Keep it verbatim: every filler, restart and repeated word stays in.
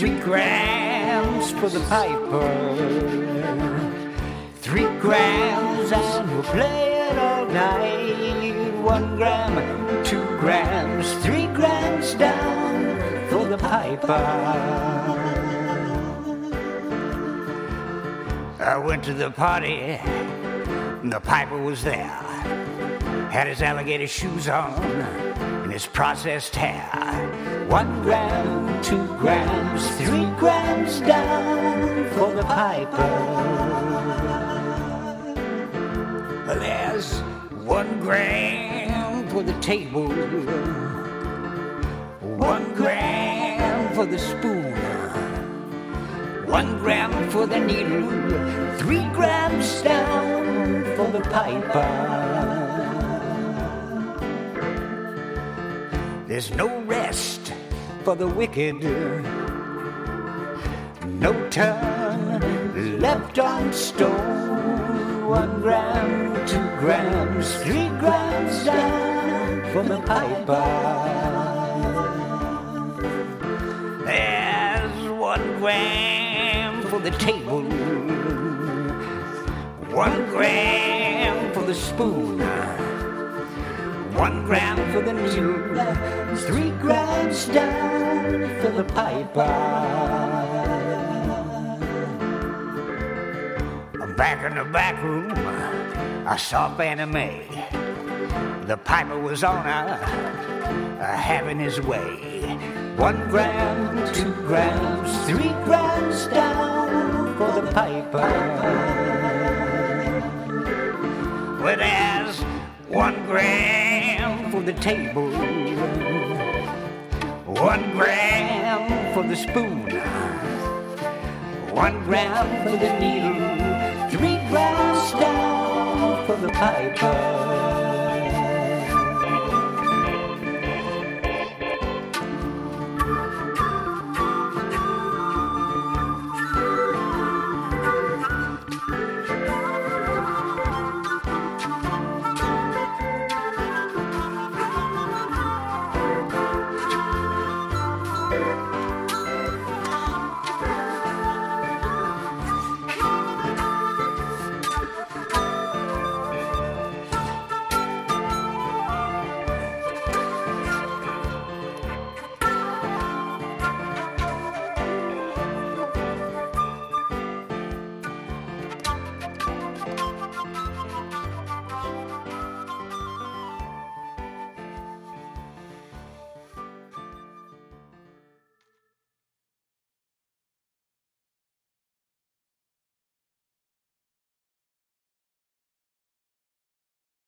Three grams for the piper. Three grams and we'll play it all night. One gram, two grams, three grams down for the piper. I went to the party, and the piper was there. Had his alligator shoes on and his processed hair. One gram, two grams, three grams down for the piper. There's one gram for the table, one gram for the spoon, one gram for the needle, three grams down for the piper. There's no rest for the wicked, no turn left on stone. One gram, two grams, three grams down for the piper. There's one gram for the table, one gram for the spoon, one gram for the needle, three grams down for the piper. Back in the back room, I saw Fannie Mae. The piper was on her, uh, having his way. One gram, two grams, three grams down for the piper. Well, there's one gram for the table, one gram for the spoon, one gram for the needle, three grams down for the piper.